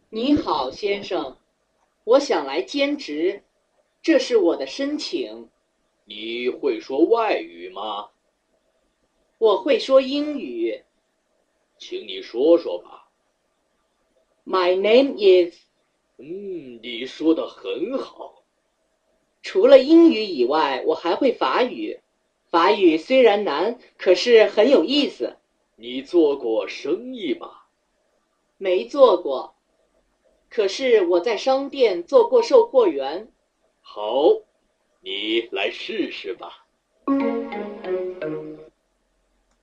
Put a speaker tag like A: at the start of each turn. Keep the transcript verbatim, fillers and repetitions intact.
A: 你好，先生，我想来兼职，这是我的申请。
B: 你会说外语吗？
A: 我会说英语。
B: 请你说说吧。
A: My name is……
B: 嗯，你说的很好。
A: 除了英语以外，我还会法语。法语虽然难，可是很有意思。
B: 你做过生意吗？
A: 没做过，可是我在商店做过售货员。
B: 好，你来试试吧。